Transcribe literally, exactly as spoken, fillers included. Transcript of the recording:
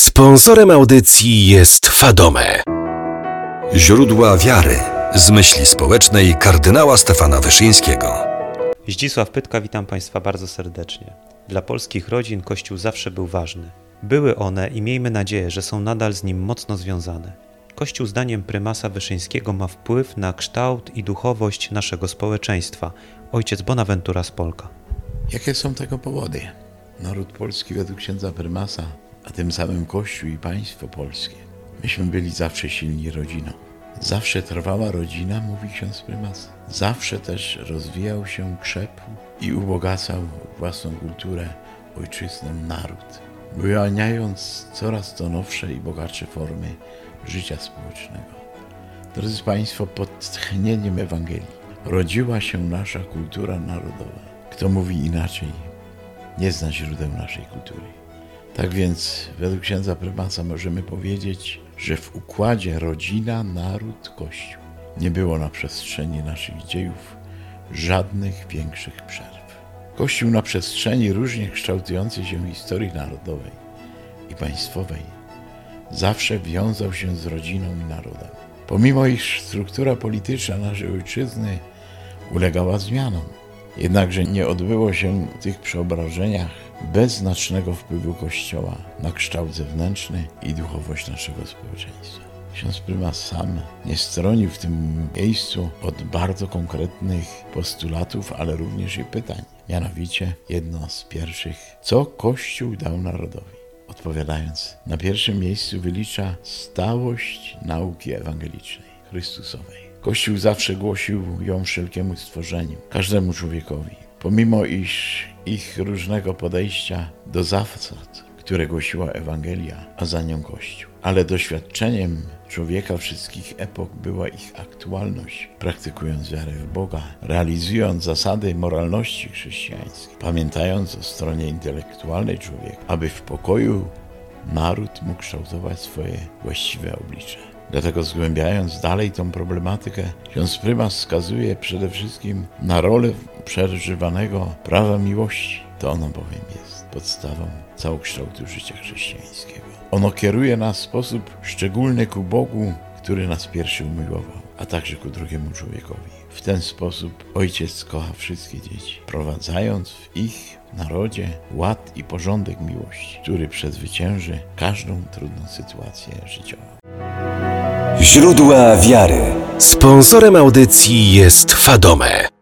Sponsorem audycji jest Fadome. Źródła wiary z myśli społecznej kardynała Stefana Wyszyńskiego. Zdzisław Pytka, witam Państwa bardzo serdecznie. Dla polskich rodzin Kościół zawsze był ważny. Były one i miejmy nadzieję, że są nadal z nim mocno związane. Kościół zdaniem prymasa Wyszyńskiego ma wpływ na kształt i duchowość naszego społeczeństwa. Ojciec Bonaventura z Polka. Jakie są tego powody? Naród polski według księdza prymasa, a tym samym Kościół i państwo polskie. Myśmy byli zawsze silni rodziną. Zawsze trwała rodzina, mówi ksiądz prymas. Zawsze też rozwijał się, krzepł i ubogacał własną kulturę, ojczyznę, naród, wyłaniając coraz to nowsze i bogatsze formy życia społecznego. Drodzy Państwo, pod tchnieniem Ewangelii rodziła się nasza kultura narodowa. Kto mówi inaczej, nie zna źródeł naszej kultury. Tak więc według księdza prymasa możemy powiedzieć, że w układzie rodzina, naród, Kościół nie było na przestrzeni naszych dziejów żadnych większych przerw. Kościół na przestrzeni różnie kształtującej się historii narodowej i państwowej zawsze wiązał się z rodziną i narodem. Pomimo iż struktura polityczna naszej ojczyzny ulegała zmianom, jednakże nie odbyło się w tych przeobrażeniach bez znacznego wpływu Kościoła na kształt zewnętrzny i duchowość naszego społeczeństwa. Ksiądz prymas sam nie stronił w tym miejscu od bardzo konkretnych postulatów, ale również i pytań. Mianowicie jedno z pierwszych, co Kościół dał narodowi? Odpowiadając, na pierwszym miejscu wylicza stałość nauki ewangelicznej, chrystusowej. Kościół zawsze głosił ją wszelkiemu stworzeniu, każdemu człowiekowi, pomimo iż ich różnego podejścia do zasad, które głosiła Ewangelia, a za nią Kościół. Ale doświadczeniem człowieka wszystkich epok była ich aktualność, praktykując wiarę w Boga, realizując zasady moralności chrześcijańskiej, pamiętając o stronie intelektualnej człowieka, aby w pokoju naród mógł kształtować swoje właściwe oblicze. Dlatego zgłębiając dalej tą problematykę, ksiądz prymas wskazuje przede wszystkim na rolę przeżywanego prawa miłości. To ono bowiem jest podstawą całokształtu życia chrześcijańskiego. Ono kieruje nas w sposób szczególny ku Bogu, który nas pierwszy umiłował, a także ku drugiemu człowiekowi. W ten sposób Ojciec kocha wszystkie dzieci, wprowadzając w ich narodzie ład i porządek miłości, który przezwycięży każdą trudną sytuację życiową. Źródła wiary. Sponsorem audycji jest Fadome.